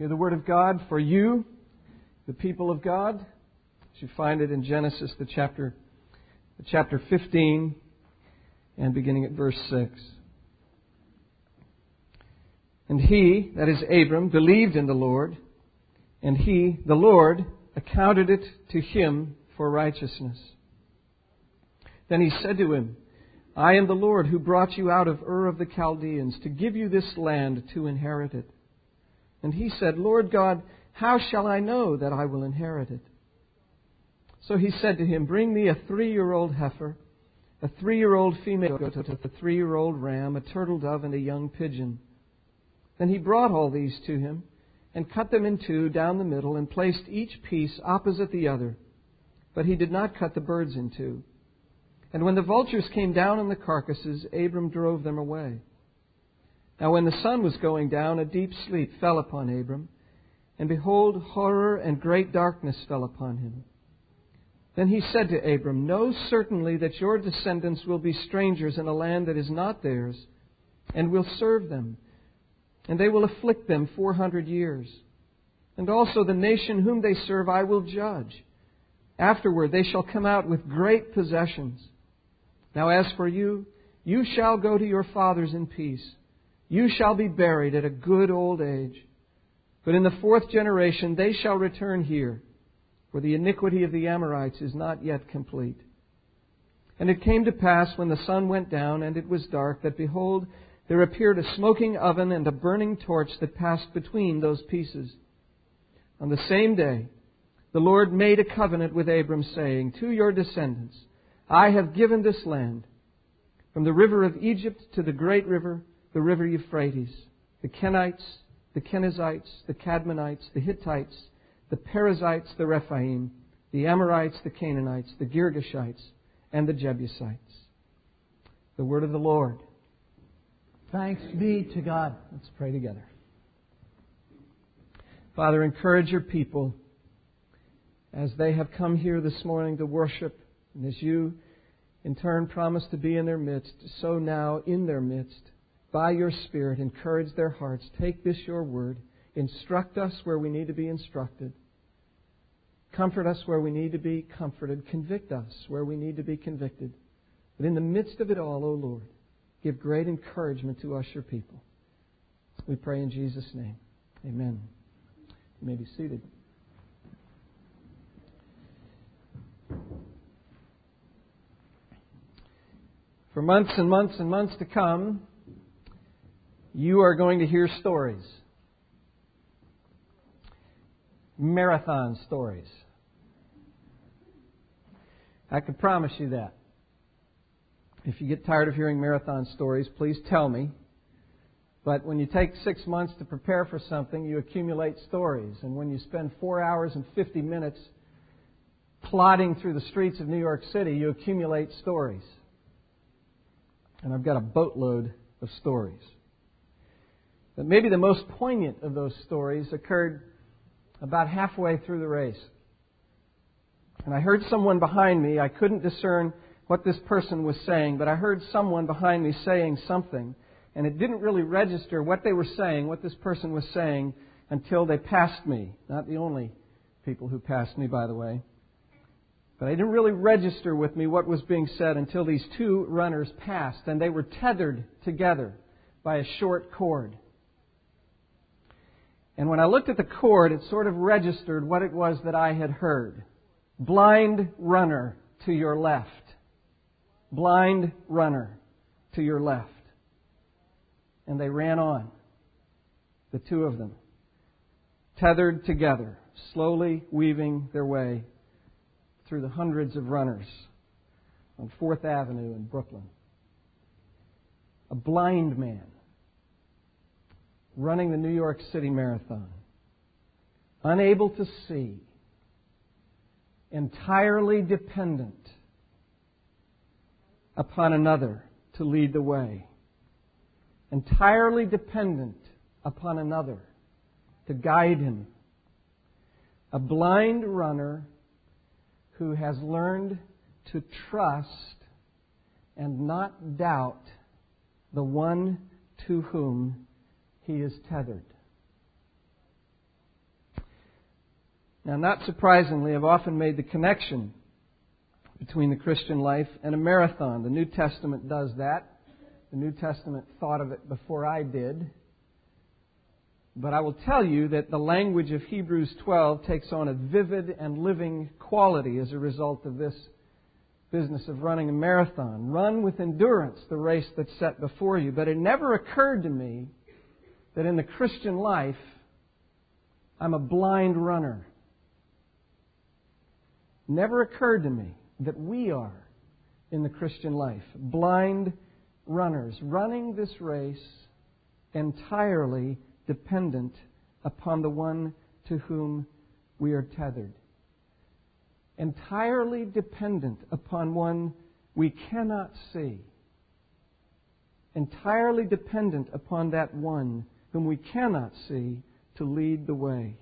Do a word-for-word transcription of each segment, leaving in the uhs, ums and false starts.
Hear the Word of God for you, the people of God. As you find it in Genesis, the chapter, the chapter fifteen, and beginning at verse six. And he, that is Abram, believed in the Lord, and he, the Lord, accounted it to him for righteousness. Then he said to him, I am the Lord who brought you out of Ur of the Chaldeans to give you this land to inherit it. And he said, Lord God, how shall I know that I will inherit it? So he said to him, bring me a three-year-old heifer, a three-year-old female goat, a three-year-old ram, a turtle dove, and a young pigeon. Then he brought all these to him, and cut them in two down the middle, and placed each piece opposite the other. But he did not cut the birds in two. And when the vultures came down on the carcasses, Abram drove them away. Now when the sun was going down, a deep sleep fell upon Abram, and behold, horror and great darkness fell upon him. Then he said to Abram, know certainly that your descendants will be strangers in a land that is not theirs, and will serve them, and they will afflict them four hundred years. And also the nation whom they serve I will judge. Afterward they shall come out with great possessions. Now as for you, you shall go to your fathers in peace. You shall be buried at a good old age. But in the fourth generation they shall return here, for the iniquity of the Amorites is not yet complete. And it came to pass when the sun went down and it was dark, that behold, there appeared a smoking oven and a burning torch that passed between those pieces. On the same day, the Lord made a covenant with Abram, saying, to your descendants, I have given this land, from the river of Egypt to the great river, the river Euphrates, the Kenites, the Kenizzites, the Cadmonites, the Hittites, the Perizzites, the Rephaim, the Amorites, the Canaanites, the Girgashites, and the Jebusites. The word of the Lord. Thanks be to God. Let's pray together. Father, encourage your people as they have come here this morning to worship, and as you in turn promise to be in their midst, so now in their midst, by your Spirit, encourage their hearts. Take this your word. Instruct us where we need to be instructed. Comfort us where we need to be comforted. Convict us where we need to be convicted. But in the midst of it all, O Lord, give great encouragement to us, your people. We pray in Jesus' name. Amen. You may be seated. For months and months and months to come, you are going to hear stories. Marathon stories. I can promise you that. If you get tired of hearing marathon stories, please tell me. But when you take six months to prepare for something, you accumulate stories. And when you spend four hours and fifty minutes plodding through the streets of New York City, you accumulate stories. And I've got a boatload of stories. But maybe the most poignant of those stories occurred about halfway through the race. And I heard someone behind me. I couldn't discern what this person was saying, but I heard someone behind me saying something. And it didn't really register what they were saying, what this person was saying, until they passed me. Not the only people who passed me, by the way. But it didn't really register with me what was being said until these two runners passed, and they were tethered together by a short cord. And when I looked at the cord, it sort of registered what it was that I had heard. Blind runner to your left. Blind runner to your left. And they ran on, the two of them, tethered together, slowly weaving their way through the hundreds of runners on Fourth Avenue in Brooklyn. A blind man running the New York City Marathon, unable to see, entirely dependent upon another to lead the way, entirely dependent upon another to guide him. A blind runner who has learned to trust and not doubt the one to whom he is tethered. Now, not surprisingly, I've often made the connection between the Christian life and a marathon. The New Testament does that. The New Testament thought of it before I did. But I will tell you that the language of Hebrews twelve takes on a vivid and living quality as a result of this business of running a marathon. Run with endurance the race that's set before you. But it never occurred to me that in the Christian life, I'm a blind runner. Never occurred to me that we are, in the Christian life, blind runners, running this race entirely dependent upon the one to whom we are tethered. Entirely dependent upon one we cannot see. Entirely dependent upon that one whom we cannot see to lead the way.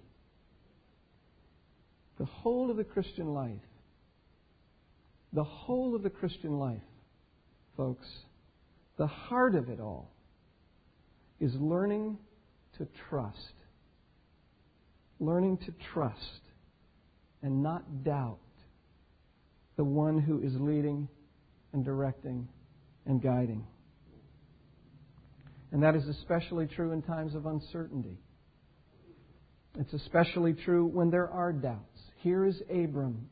The whole of the Christian life, the whole of the Christian life, folks, the heart of it all is learning to trust. Learning to trust and not doubt the one who is leading and directing and guiding. And that is especially true in times of uncertainty. It's especially true when there are doubts. Here is Abram,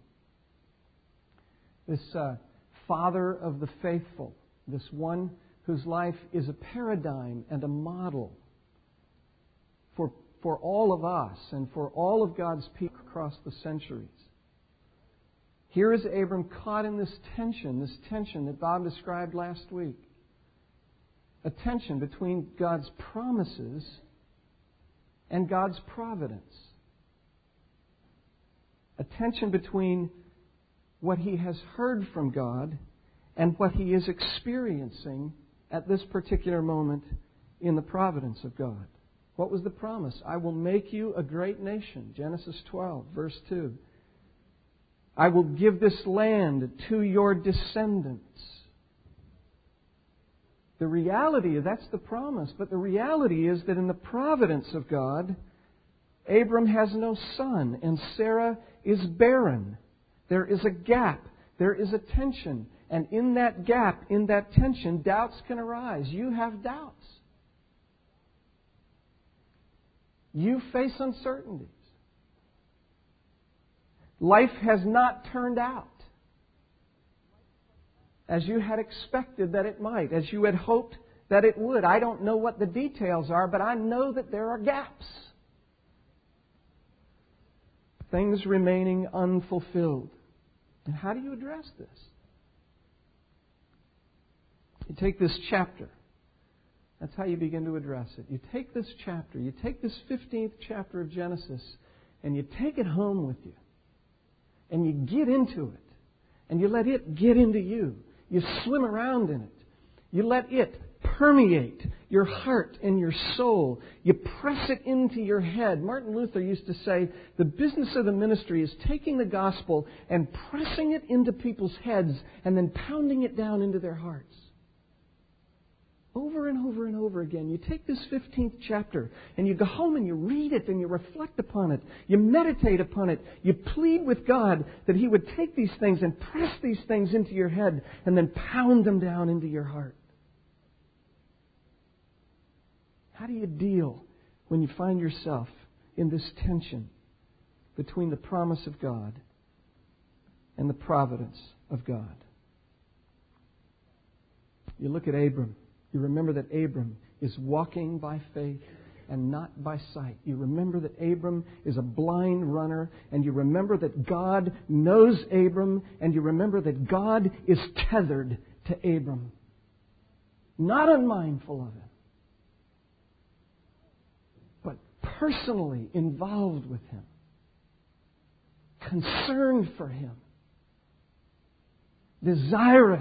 this uh, father of the faithful, this one whose life is a paradigm and a model for, for all of us and for all of God's people across the centuries. Here is Abram caught in this tension, this tension that Bob described last week. A tension between God's promises and God's providence. A tension between what he has heard from God and what he is experiencing at this particular moment in the providence of God. What was the promise? I will make you a great nation. Genesis twelve, verse two. I will give this land to your descendants. The reality, that's the promise, but the reality is that in the providence of God, Abram has no son, and Sarah is barren. There is a gap. There is a tension. And in that gap, in that tension, doubts can arise. You have doubts. You face uncertainties. Life has not turned out as you had expected that it might, as you had hoped that it would. I don't know what the details are, but I know that there are gaps. Things remaining unfulfilled. And how do you address this? You take this chapter. That's how you begin to address it. You take this chapter, you take this fifteenth chapter of Genesis, and you take it home with you. And you get into it. And you let it get into you. You swim around in it. You let it permeate your heart and your soul. You press it into your head. Martin Luther used to say, the business of the ministry is taking the gospel and pressing it into people's heads and then pounding it down into their hearts. Over and over and over again. You take this fifteenth chapter and you go home and you read it and you reflect upon it. You meditate upon it. You plead with God that He would take these things and press these things into your head and then pound them down into your heart. How do you deal when you find yourself in this tension between the promise of God and the providence of God? You look at Abram. You remember that Abram is walking by faith and not by sight. You remember that Abram is a blind runner, and you remember that God knows Abram, and you remember that God is tethered to Abram, not unmindful of him, but personally involved with him, concerned for him, desirous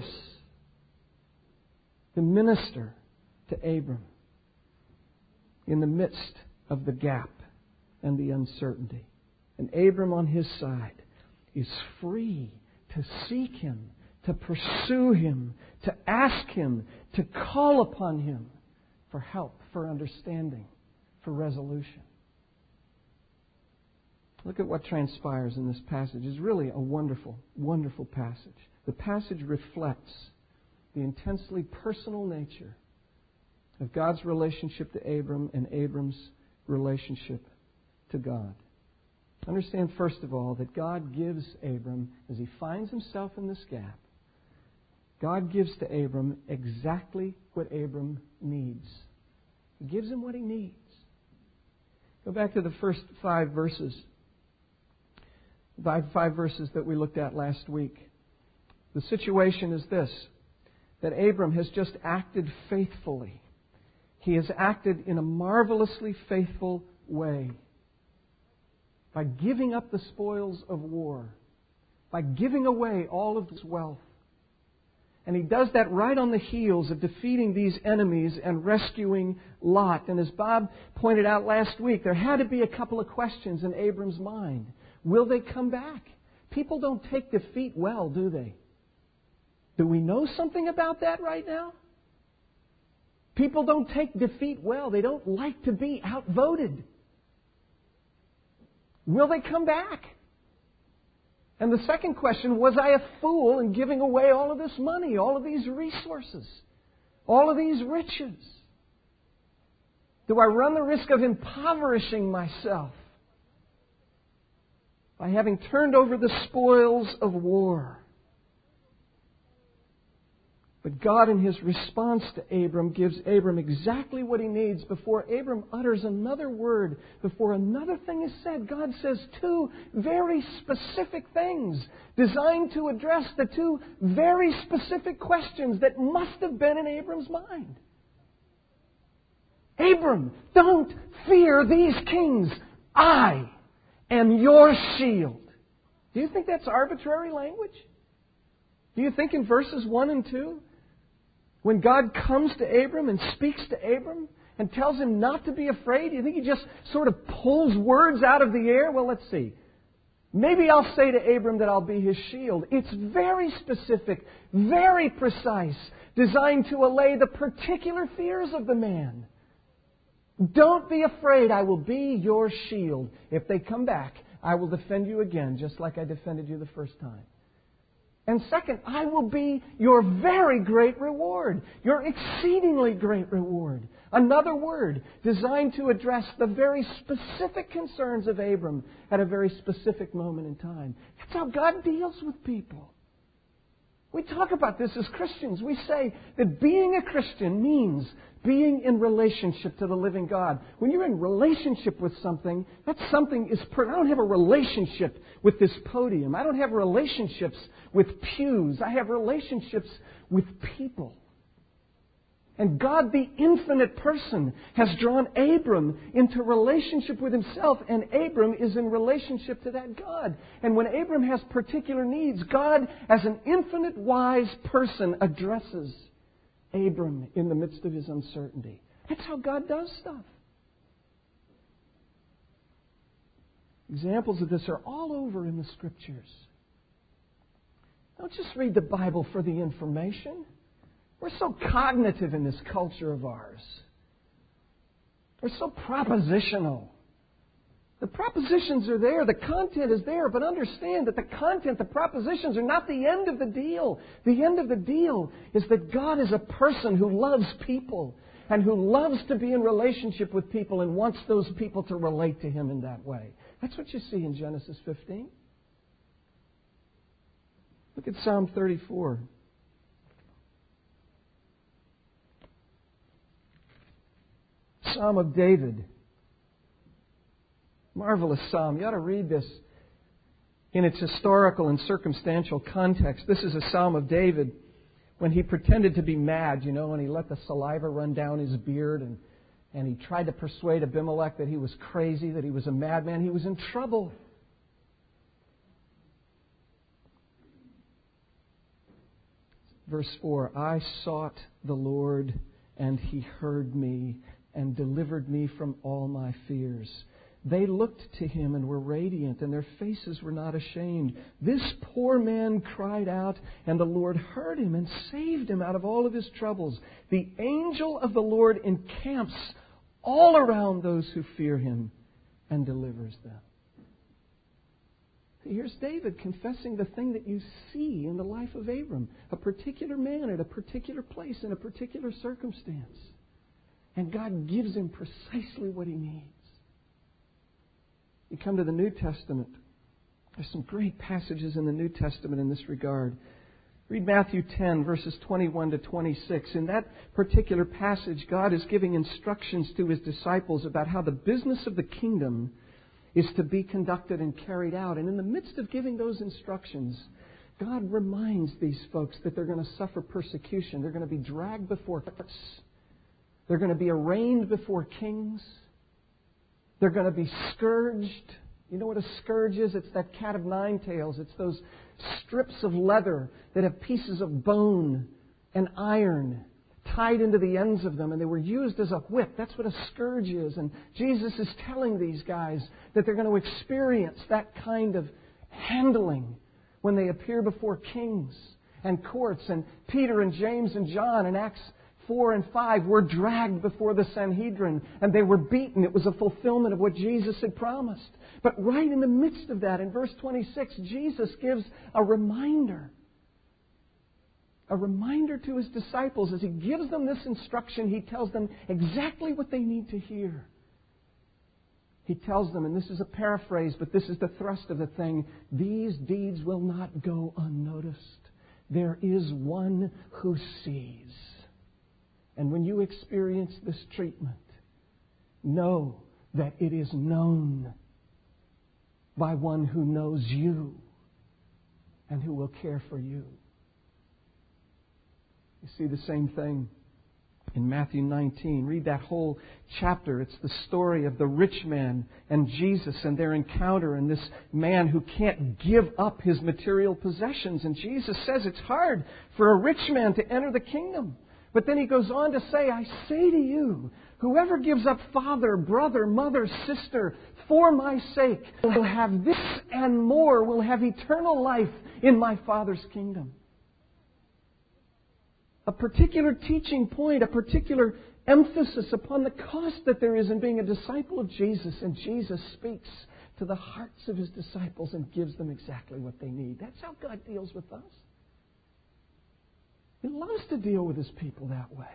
to minister to Abram in the midst of the gap and the uncertainty. And Abram on his side is free to seek Him, to pursue Him, to ask Him, to call upon Him for help, for understanding, for resolution. Look at what transpires in this passage. It's really a wonderful, wonderful passage. The passage reflects the intensely personal nature of God's relationship to Abram and Abram's relationship to God. Understand, first of all, that God gives Abram, as he finds himself in this gap, God gives to Abram exactly what Abram needs. He gives him what he needs. Go back to the first five verses. Five, five verses that we looked at last week. The situation is this, that Abram has just acted faithfully. He has acted in a marvelously faithful way by giving up the spoils of war, by giving away all of his wealth. And he does that right on the heels of defeating these enemies and rescuing Lot. And as Bob pointed out last week, there had to be a couple of questions in Abram's mind. Will they come back? People don't take defeat well, do they? Do we know something about that right now? People don't take defeat well. They don't like to be outvoted. Will they come back? And the second question, was I a fool in giving away all of this money, all of these resources, all of these riches? Do I run the risk of impoverishing myself by having turned over the spoils of war? But God, in His response to Abram, gives Abram exactly what he needs. Before Abram utters another word, before another thing is said, God says two very specific things designed to address the two very specific questions that must have been in Abram's mind. Abram, don't fear these kings. I am your shield. Do you think that's arbitrary language? Do you think in verses one and two, when God comes to Abram and speaks to Abram and tells him not to be afraid, do you think He just sort of pulls words out of the air? Well, let's see. Maybe I'll say to Abram that I'll be his shield. It's very specific, very precise, designed to allay the particular fears of the man. Don't be afraid, I will be your shield. If they come back, I will defend you again, just like I defended you the first time. And second, I will be your very great reward, your exceedingly great reward. Another word designed to address the very specific concerns of Abram at a very specific moment in time. That's how God deals with people. We talk about this as Christians. We say that being a Christian means being in relationship to the living God. When you're in relationship with something, that something is... Per- I don't have a relationship with this podium. I don't have relationships with pews. I have relationships with people. And God, the infinite person, has drawn Abram into relationship with Himself, and Abram is in relationship to that God. And when Abram has particular needs, God, as an infinite wise person, addresses Abram in the midst of his uncertainty. That's how God does stuff. Examples of this are all over in the Scriptures. Don't just read the Bible for the information. We're so cognitive in this culture of ours. We're so propositional. The propositions are there, the content is there, but understand that the content, the propositions are not the end of the deal. The end of the deal is that God is a person who loves people and who loves to be in relationship with people and wants those people to relate to Him in that way. That's what you see in Genesis fifteen. Look at Psalm thirty-four. Psalm of David. Marvelous psalm. You ought to read this in its historical and circumstantial context. This is a psalm of David when he pretended to be mad, you know, and he let the saliva run down his beard, and, and he tried to persuade Abimelech that he was crazy, that he was a madman. He was in trouble. Verse four, I sought the Lord, and He heard me and delivered me from all my fears. They looked to Him and were radiant, and their faces were not ashamed. This poor man cried out, and the Lord heard him and saved him out of all of his troubles. The angel of the Lord encamps all around those who fear Him and delivers them. Here's David confessing the thing that you see in the life of Abram. A particular man at a particular place in a particular circumstance. And God gives him precisely what he needs. You come to the New Testament. There's some great passages in the New Testament in this regard. Read Matthew ten, verses twenty-one to twenty-six. In that particular passage, God is giving instructions to His disciples about how the business of the kingdom is to be conducted and carried out. And in the midst of giving those instructions, God reminds these folks that they're going to suffer persecution. They're going to be dragged before courts. They're going to be arraigned before kings. They're going to be scourged. You know what a scourge is? It's that cat of nine tails. It's those strips of leather that have pieces of bone and iron tied into the ends of them, and they were used as a whip. That's what a scourge is. And Jesus is telling these guys that they're going to experience that kind of handling when they appear before kings and courts. And Peter and James and John in Acts four and five were dragged before the Sanhedrin, and they were beaten. It was a fulfillment of what Jesus had promised. But right in the midst of that, in verse twenty-six, Jesus gives a reminder. A reminder to His disciples. As He gives them this instruction, He tells them exactly what they need to hear. He tells them, and this is a paraphrase, but this is the thrust of the thing, these deeds will not go unnoticed. There is one who sees. And when you experience this treatment, know that it is known by one who knows you and who will care for you. You see the same thing in Matthew nineteen. Read that whole chapter. It's the story of the rich man and Jesus and their encounter, and this man who can't give up his material possessions. And Jesus says it's hard for a rich man to enter the kingdom. But then He goes on to say, I say to you, whoever gives up father, brother, mother, sister, for my sake, will have this and more, will have eternal life in my Father's kingdom. A particular teaching point, a particular emphasis upon the cost that there is in being a disciple of Jesus. And Jesus speaks to the hearts of His disciples and gives them exactly what they need. That's how God deals with us. He loves to deal with His people that way.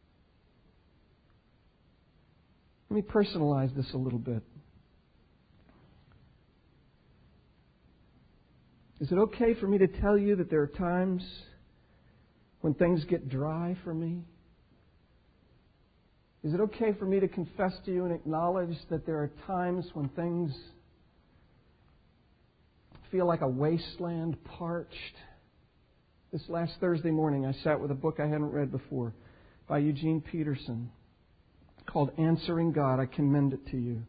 Let me personalize this a little bit. Is it okay for me to tell you that there are times when things get dry for me? Is it okay for me to confess to you and acknowledge that there are times when things feel like a wasteland, parched? This last Thursday morning, I sat with a book I hadn't read before by Eugene Peterson called Answering God. I commend it to you.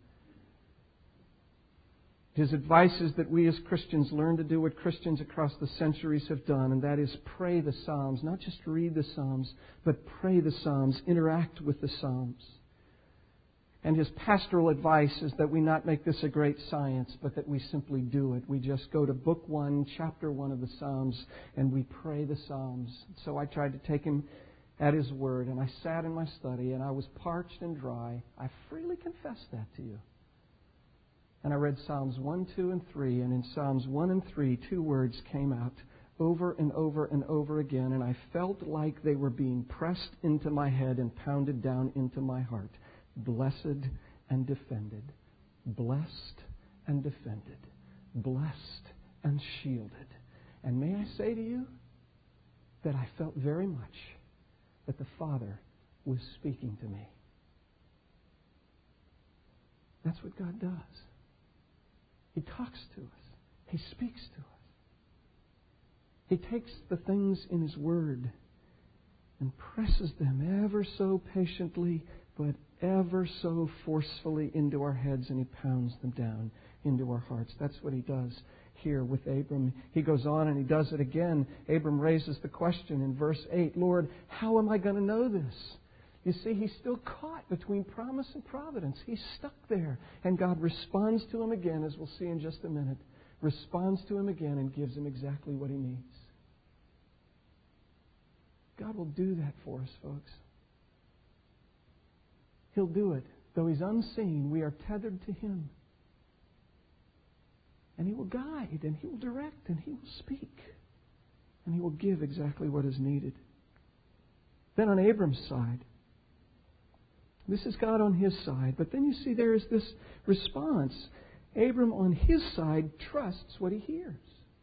His advice is that we as Christians learn to do what Christians across the centuries have done, and that is pray the Psalms. Not just read the Psalms, but pray the Psalms, interact with the Psalms. And his pastoral advice is that we not make this a great science, but that we simply do it. We just go to book one, chapter one of the Psalms, and we pray the Psalms. So I tried to take him at his word, and I sat in my study, and I was parched and dry. I freely confess that to you. And I read Psalms one, two, and three, and in Psalms one and three, two words came out over and over and over again, and I felt like they were being pressed into my head and pounded down into my heart. Blessed and defended. Blessed and defended. Blessed and shielded. And may I say to you that I felt very much that the Father was speaking to me. That's what God does. He talks to us. He speaks to us. He takes the things in His Word and presses them ever so patiently, but ever so forcefully into our heads, and He pounds them down into our hearts. That's what He does here with Abram. He goes on and He does it again. Abram raises the question in verse eight, Lord, how am I going to know this? You see, he's still caught between promise and providence. He's stuck there. And God responds to him again, as we'll see in just a minute. Responds to him again and gives him exactly what he needs. God will do that for us, folks. He'll do it. Though He's unseen, we are tethered to Him. and He will guide, and He will direct, and He will speak, and He will give exactly what is needed. Then on Abram's side, this is God on his side, but then you see there is this response. Abram on his side trusts what he hears.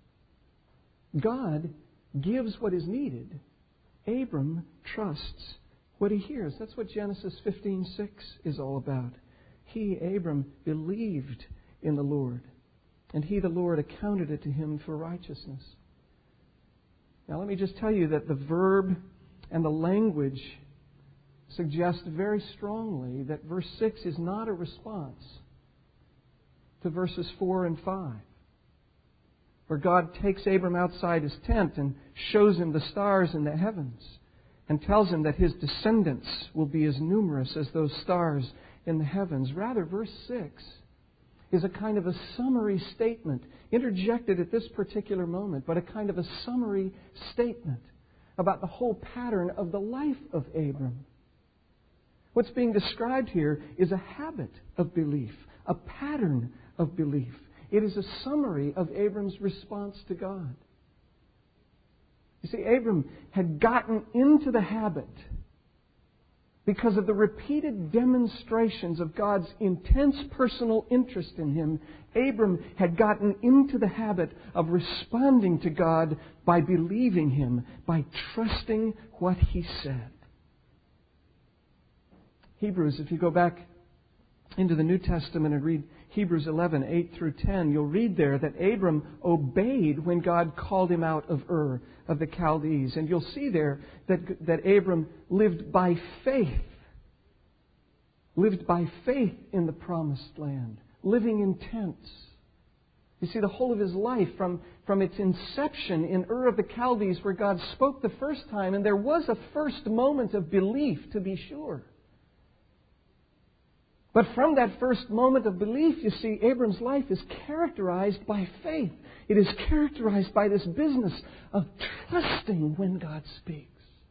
God gives what is needed. Abram trusts what he hears. That's what Genesis fifteen six is all about. He, Abram, believed in the Lord, and He, the Lord, accounted it to him for righteousness. Now let me just tell you that the verb and the language suggest very strongly that verse six is not a response to verses four and five, where God takes Abram outside his tent and shows him the stars in the heavens and tells him that his descendants will be as numerous as those stars in the heavens. Rather, verse six is a kind of a summary statement, interjected at this particular moment, but a kind of a summary statement about the whole pattern of the life of Abram. What's being described here is a habit of belief, a pattern of belief. It is a summary of Abram's response to God. You see, Abram had gotten into the habit because of the repeated demonstrations of God's intense personal interest in him. Abram had gotten into the habit of responding to God by believing Him, by trusting what He said. Hebrews, if you go back into the New Testament and read Hebrews eleven, eight through ten, you'll read there that Abram obeyed when God called him out of Ur of the Chaldees. And you'll see there that, that Abram lived by faith. Lived by faith in the promised land. Living in tents. You see, the whole of his life, from, from its inception in Ur of the Chaldees, where God spoke the first time, and there was a first moment of belief, to be sure. But from that first moment of belief, you see, Abram's life is characterized by faith. It is characterized by this business of trusting when God speaks.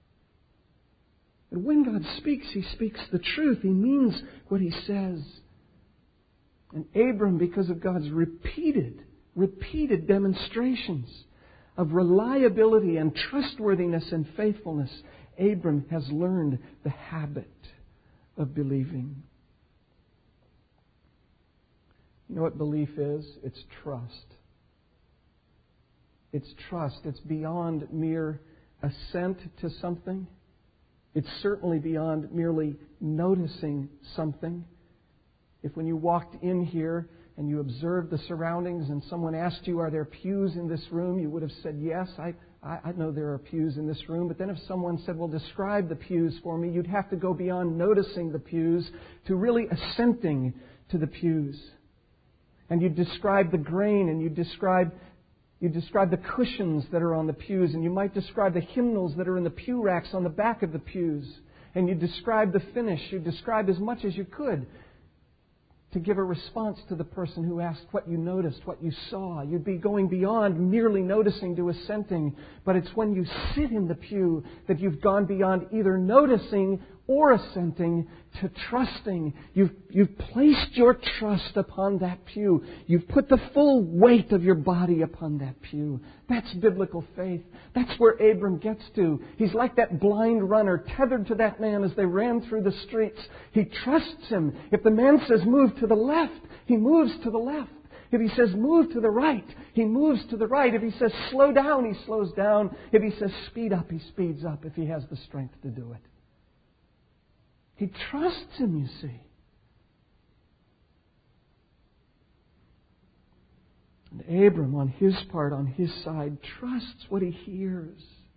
And when God speaks, He speaks the truth. He means what He says. And Abram, because of God's repeated, repeated demonstrations of reliability and trustworthiness and faithfulness, Abram has learned the habit of believing. You know what belief is? It's trust. It's trust. It's beyond mere assent to something. It's certainly beyond merely noticing something. If when you walked in here and you observed the surroundings and someone asked you, are there pews in this room? You would have said, yes, I, I, I know there are pews in this room. But then if someone said, well, describe the pews for me, you'd have to go beyond noticing the pews to really assenting to the pews. And you describe the grain, and you describe you describe the cushions that are on the pews, and you might describe the hymnals that are in the pew racks on the back of the pews. And you describe the finish. You describe as much as you could to give a response to the person who asked what you noticed, what you saw. You'd be going beyond merely noticing to assenting. But it's when you sit in the pew that you've gone beyond either noticing or assenting to trusting. You've, you've placed your trust upon that pew. You've put the full weight of your body upon that pew. That's biblical faith. That's where Abram gets to. He's like that blind runner tethered to that man as they ran through the streets. He trusts him. If the man says move to the left, he moves to the left. If he says move to the right, he moves to the right. If he says slow down, he slows down. If he says speed up, he speeds up if he has the strength to do it. He trusts Him, you see. And Abram, on his part, on his side, trusts what he hears.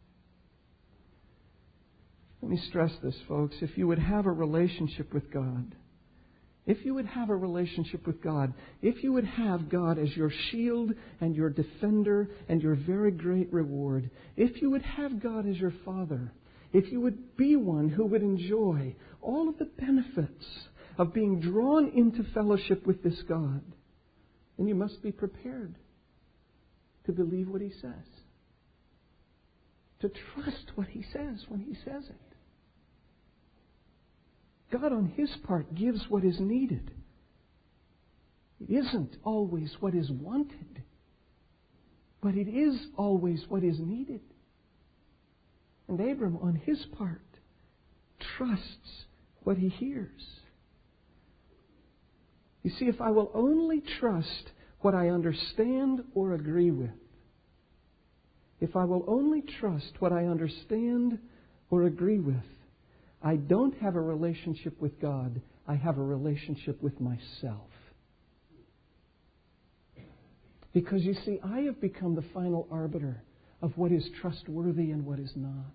Let me stress this, folks. If you would have a relationship with God, if you would have a relationship with God, if you would have God as your shield and your defender and your very great reward, if you would have God as your Father, if you would be one who would enjoy all of the benefits of being drawn into fellowship with this God, then you must be prepared to believe what He says. To trust what He says when He says it. God on His part gives what is needed. It isn't always what is wanted, but it is always what is needed. And Abram, on his part, trusts what he hears. You see, if I will only trust what I understand or agree with, if I will only trust what I understand or agree with, I don't have a relationship with God. I have a relationship with myself. Because you see, I have become the final arbiter of what is trustworthy and what is not.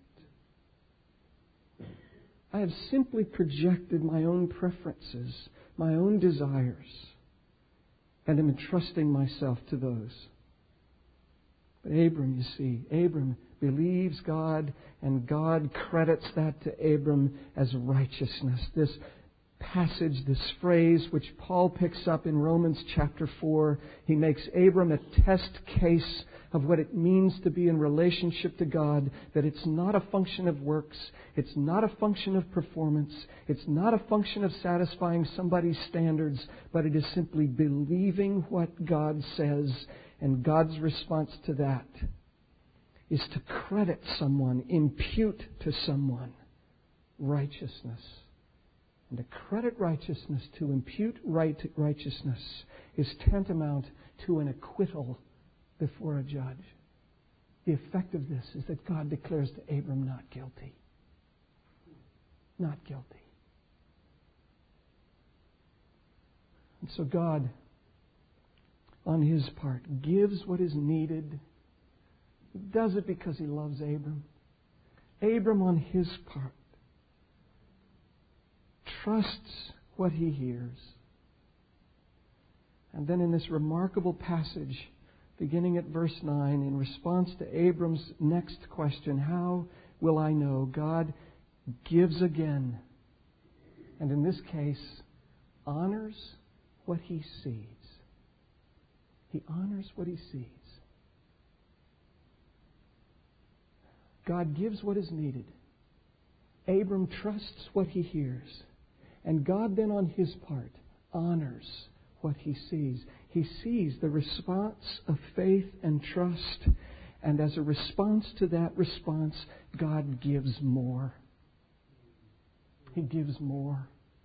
I have simply projected my own preferences, my own desires, and am entrusting myself to those. But Abram, you see, Abram believes God, and God credits that to Abram as righteousness. This passage, this phrase, which Paul picks up in Romans chapter four, he makes Abram a test case of what it means to be in relationship to God, that it's not a function of works, it's not a function of performance, it's not a function of satisfying somebody's standards, but it is simply believing what God says. And God's response to that is to credit someone, impute to someone righteousness. And to credit righteousness, to impute right, righteousness, is tantamount to an acquittal before a judge. The effect of this is that God declares to Abram, not guilty. Not guilty. And so God, on His part, gives what is needed. He does it because He loves Abram. Abram, on his part, trusts what he hears. And then in this remarkable passage, beginning at verse nine, in response to Abram's next question, how will I know? God gives again. And in this case, honors what he sees. He honors what he sees. God gives what is needed. Abram trusts what he hears. And God then on his part honors what he sees. He sees the response of faith and trust. And as a response to that response, God gives more. He gives more.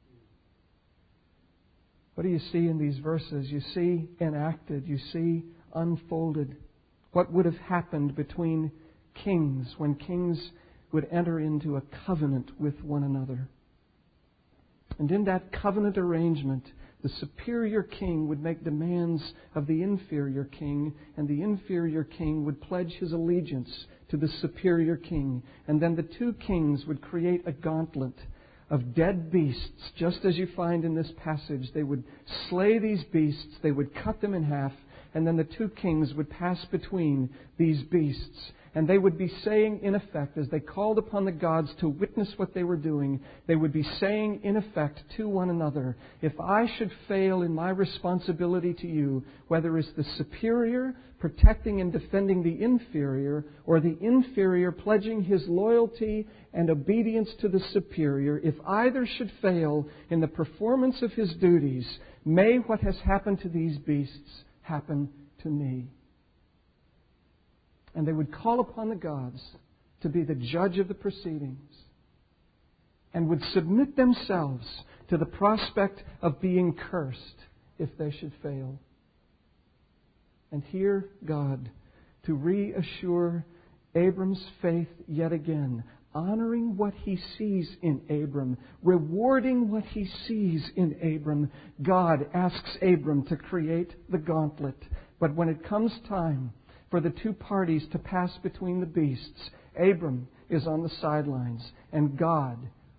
What do you see in these verses? You see enacted, you see unfolded what would have happened between kings when kings would enter into a covenant with one another. And in that covenant arrangement, the superior king would make demands of the inferior king, and the inferior king would pledge his allegiance to the superior king. And then the two kings would create a gauntlet of dead beasts, just as you find in this passage. They would slay these beasts, they would cut them in half, and then the two kings would pass between these beasts. And they would be saying, in effect, as they called upon the gods to witness what they were doing, they would be saying, in effect, to one another, if I should fail in my responsibility to you, whether it's the superior protecting and defending the inferior, or the inferior pledging his loyalty and obedience to the superior, if either should fail in the performance of his duties, may what has happened to these beasts happen to me. And they would call upon the gods to be the judge of the proceedings, and would submit themselves to the prospect of being cursed if they should fail. And here God, to reassure Abram's faith yet again, honoring what he sees in Abram, rewarding what he sees in Abram, God asks Abram to create the gauntlet. But when it comes time for the two parties to pass between the beasts, Abram is on the sidelines, and God,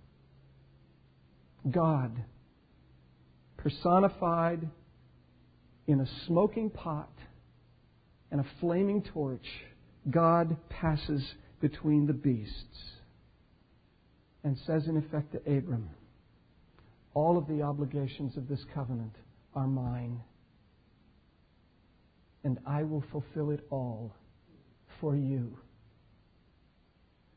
God, personified in a smoking pot and a flaming torch, God passes between the beasts and says in effect to Abram, all of the obligations of this covenant are mine, and I will fulfill it all for you.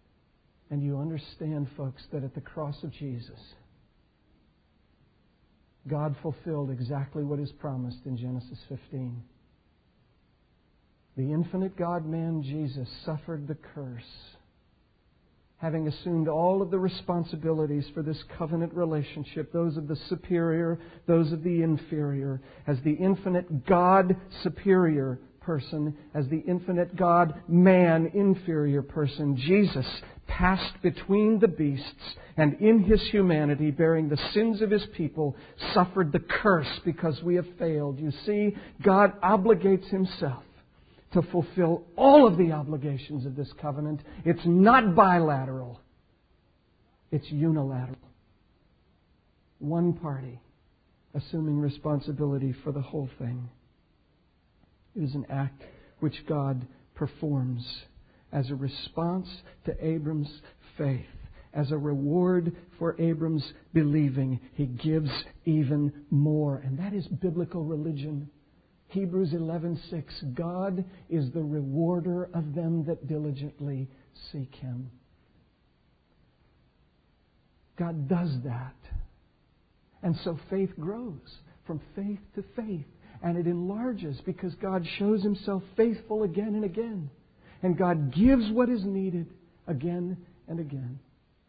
And you understand, folks, that at the cross of Jesus, God fulfilled exactly what is promised in Genesis fifteen. The infinite God-man Jesus suffered the curse, having assumed all of the responsibilities for this covenant relationship, those of the superior, those of the inferior, as the infinite God-superior person, as the infinite God-man inferior person. Jesus passed between the beasts and in His humanity, bearing the sins of His people, suffered the curse because we have failed. You see, God obligates Himself to fulfill all of the obligations of this covenant. It's not bilateral. It's unilateral. One party assuming responsibility for the whole thing. It is an act which God performs as a response to Abram's faith. As a reward for Abram's believing, He gives even more. And that is biblical religion. Hebrews eleven six, God is the rewarder of them that diligently seek Him. God does that. And so faith grows from faith to faith. And it enlarges because God shows Himself faithful again and again. And God gives what is needed again and again.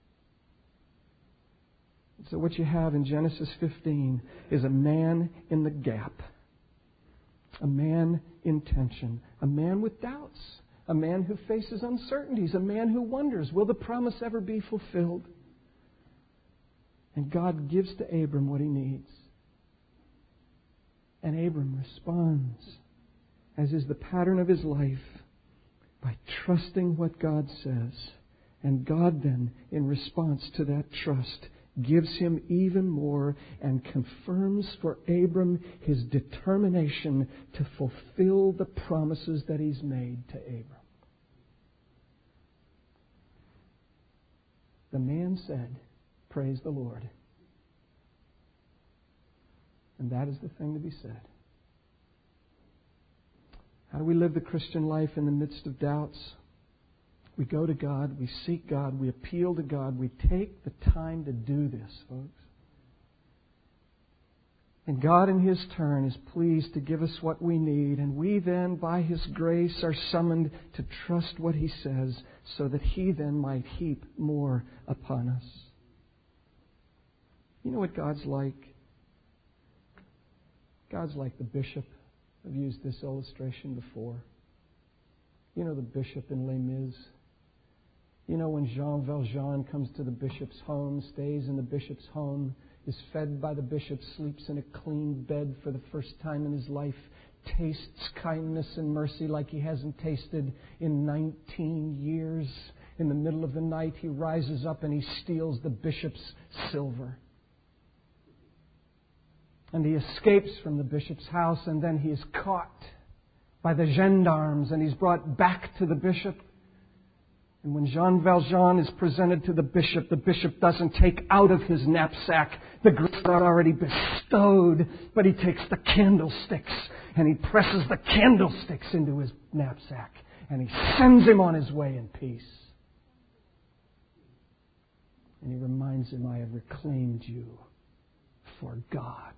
So what you have in Genesis fifteen is a man in the gap. A man in tension. A man with doubts. A man who faces uncertainties. A man who wonders, will the promise ever be fulfilled? And God gives to Abram what he needs. And Abram responds, as is the pattern of his life, by trusting what God says. And God then, in response to that trust, gives him even more and confirms for Abram his determination to fulfill the promises that He's made to Abram. The man said, "Praise the Lord." And that is the thing to be said. How do we live the Christian life in the midst of doubts? We go to God, we seek God, we appeal to God, we take the time to do this, folks. And God in His turn is pleased to give us what we need, and we then, by His grace, are summoned to trust what He says so that He then might heap more upon us. You know what God's like? God's like the bishop. I've used this illustration before. You know the bishop in Les Mis. You know when Jean Valjean comes to the bishop's home, stays in the bishop's home, is fed by the bishop, sleeps in a clean bed for the first time in his life, tastes kindness and mercy like he hasn't tasted in nineteen years. In the middle of the night, he rises up and he steals the bishop's silver. And he escapes from the bishop's house, and then he is caught by the gendarmes, and he's brought back to the bishop. And when Jean Valjean is presented to the bishop, the bishop doesn't take out of his knapsack the grace not already bestowed, but he takes the candlesticks and he presses the candlesticks into his knapsack, and he sends him on his way in peace. And he reminds him, "I have reclaimed you for God."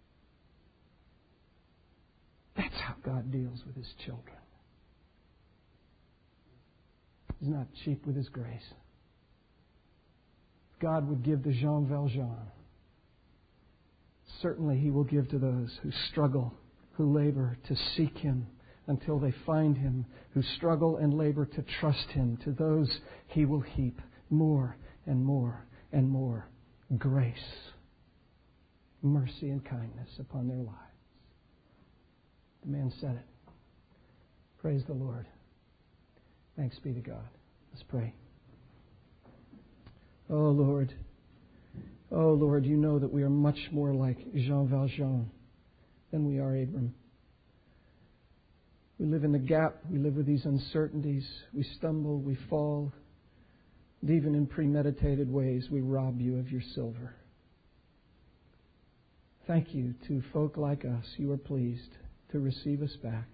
That's how God deals with His children. He's not cheap with His grace. God would give to Jean Valjean. Certainly He will give to those who struggle, who labor to seek Him until they find Him, who struggle and labor to trust Him. To those He will heap more and more and more grace, mercy and kindness upon their lives. The man said it. Praise the Lord. Thanks be to God. Let's pray. Oh, Lord. Oh, Lord, You know that we are much more like Jean Valjean than we are Abram. We live in the gap. We live with these uncertainties. We stumble. We fall. And even in premeditated ways, we rob You of Your silver. Thank You to folk like us. You are pleased to receive us back.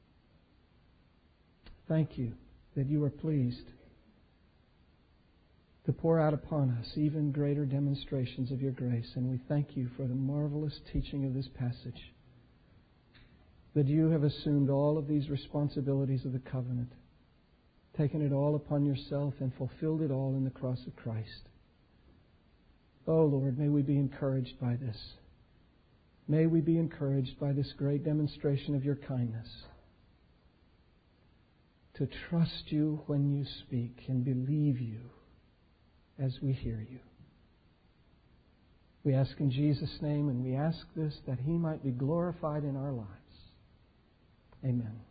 Thank You that You are pleased to pour out upon us even greater demonstrations of your grace. And we thank you for the marvelous teaching of this passage, that you have assumed all of these responsibilities of the covenant, taken it all upon yourself and fulfilled it all in the cross of Christ. Oh Lord, may we be encouraged by this. May we be encouraged by this great demonstration of your kindness, to trust you when you speak and believe you as we hear you. We ask in Jesus' name, and we ask this that He might be glorified in our lives. Amen.